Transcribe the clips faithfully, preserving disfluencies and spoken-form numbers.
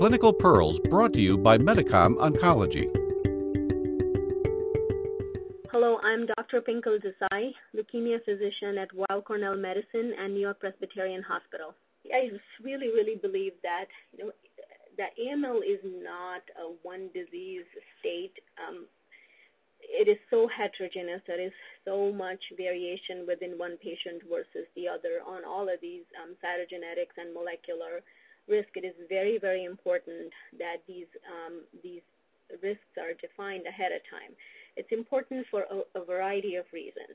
Clinical Pearls brought to you by Medicom Oncology. Hello, I'm Doctor Pinkal Desai, leukemia physician at Weill Cornell Medicine and New York Presbyterian Hospital. I really, really believe that, you know, that A M L is not a one disease state. Um, it is so heterogeneous. There is so much variation within one patient versus the other on all of these um, cytogenetics and molecular risk. It is very, very important that these um, these risks are defined ahead of time. It's important for a, a variety of reasons.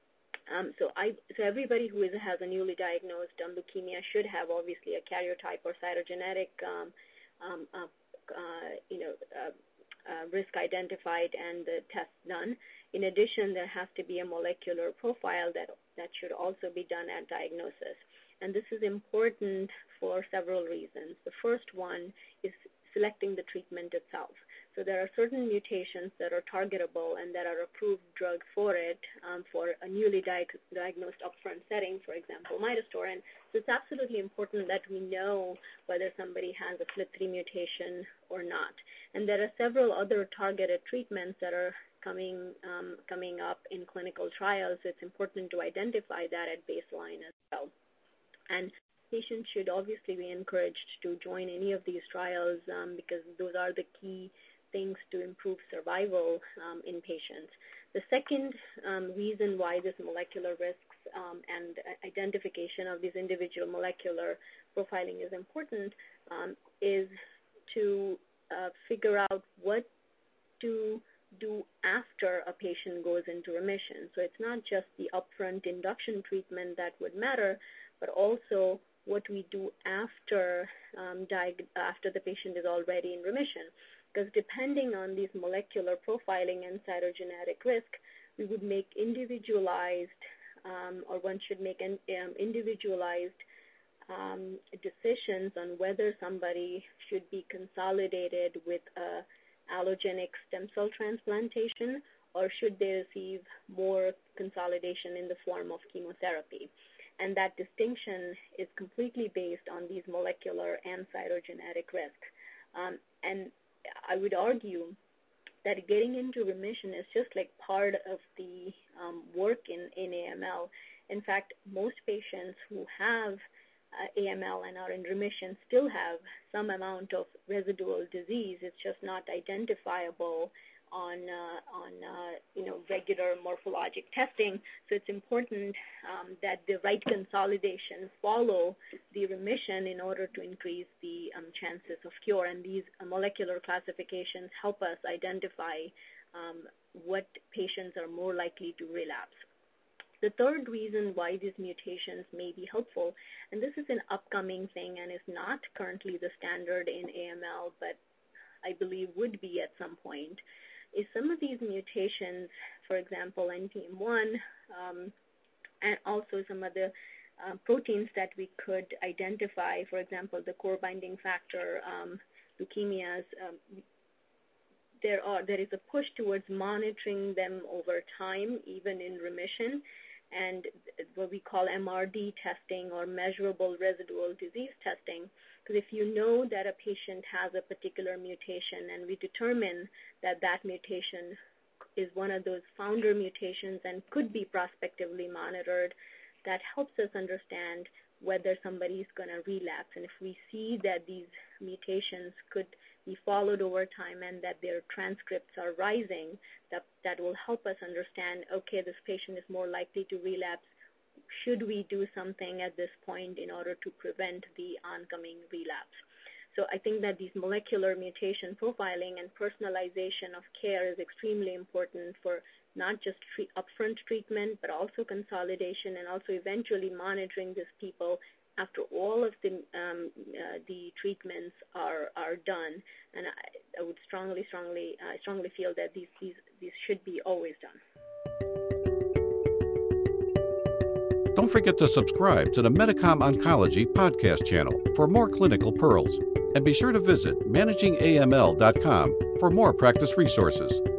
Um, so, I, so everybody who is, has a newly diagnosed um, leukemia should have obviously a karyotype or cytogenetic, um, um, uh, uh, you know, uh, uh, risk identified and the test done. In addition, there has to be a molecular profile that that should also be done at diagnosis. And this is important for several reasons. The first one is selecting the treatment itself. So there are certain mutations that are targetable and that are approved drugs for it um, for a newly di- diagnosed upfront setting, for example, midostaurin. And so it's absolutely important that we know whether somebody has a F L I T three mutation or not. And there are several other targeted treatments that are coming um, coming up in clinical trials. It's important to identify that at baseline as well. And patients should obviously be encouraged to join any of these trials um, because those are the key things to improve survival um, in patients. The second um, reason why this molecular risks um, and identification of these individual molecular profiling is important um, is to uh, figure out what to do after a patient goes into remission. So it's not just the upfront induction treatment that would matter, but also what we do after um, diag- after the patient is already in remission. Because depending on these molecular profiling and cytogenetic risk, we would make individualized, um, or one should make an um, individualized um, decisions on whether somebody should be consolidated with a allogenic stem cell transplantation or should they receive more consolidation in the form of chemotherapy. And that distinction is completely based on these molecular and cytogenetic risks. Um, and I would argue that getting into remission is just like part of the um, work in, in A M L. In fact, most patients who have uh, A M L and are in remission still have some amount of residual disease. It's just not identifiable on uh, on uh, you know regular morphologic testing. So it's important um, that the right consolidation follow the remission in order to increase the um, chances of cure. And these uh, molecular classifications help us identify um, what patients are more likely to relapse. The third reason why these mutations may be helpful, and this is an upcoming thing and is not currently the standard in A M L, but I believe would be at some point, is some of these mutations, for example, N P M one, um, and also some of the uh, proteins that we could identify, for example, the core binding factor um, leukemias, um, there are there is a push towards monitoring them over time, even in remission, and what we call M R D testing or measurable residual disease testing. Because if you know that a patient has a particular mutation and we determine that that mutation is one of those founder mutations and could be prospectively monitored, that helps us understand whether somebody is going to relapse. And if we see that these mutations could be followed over time and that their transcripts are rising, that, that will help us understand, okay, this patient is more likely to relapse. Should we do something at this point in order to prevent the oncoming relapse? So I think that these molecular mutation profiling and personalization of care is extremely important for not just treat, upfront treatment, but also consolidation and also eventually monitoring these people after all of the um, uh, the treatments are are done. And I, I would strongly, strongly, I uh, strongly feel that these, these these should be always done. Don't forget to subscribe to the Medicom Oncology podcast channel for more clinical pearls. And be sure to visit managing A M L dot com for more practice resources.